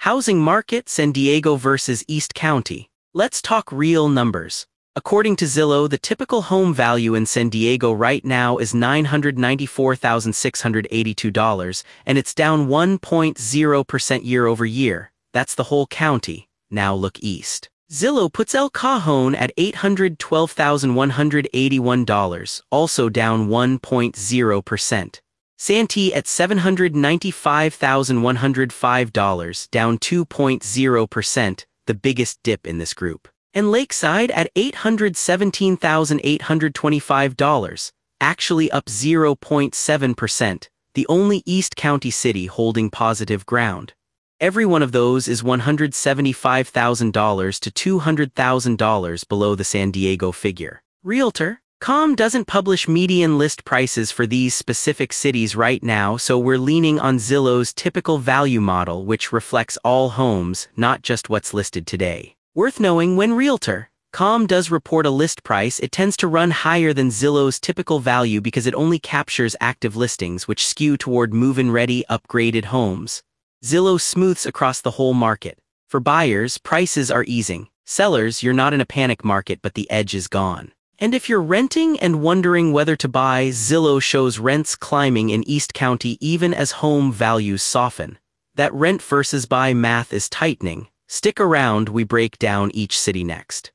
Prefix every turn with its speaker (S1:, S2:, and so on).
S1: Housing market, San Diego versus East County. Let's talk real numbers. According to Zillow, the typical home value in San Diego right now is $994,682, and it's down 1.0% year over year. That's the whole county. Now look east. Zillow puts El Cajon at $812,181, also down 1.0%. Santee at $795,105, down 2.0%, the biggest dip in this group. And Lakeside at $817,825, actually up 0.7%, the only East County city holding positive ground. Every one of those is $175,000 to $200,000 below the San Diego figure. Realtor.com doesn't publish median list prices for these specific cities right now, so we're leaning on Zillow's typical value model, which reflects all homes, not just what's listed today. Worth knowing, when Realtor.com does report a list price, it tends to run higher than Zillow's typical value because it only captures active listings, which skew toward move-in-ready, upgraded homes. Zillow smooths across the whole market. For buyers, prices are easing. Sellers, you're not in a panic market, but the edge is gone. And if you're renting and wondering whether to buy, Zillow shows rents climbing in East County even as home values soften. That rent versus buy math is tightening. Stick around, we break down each city next.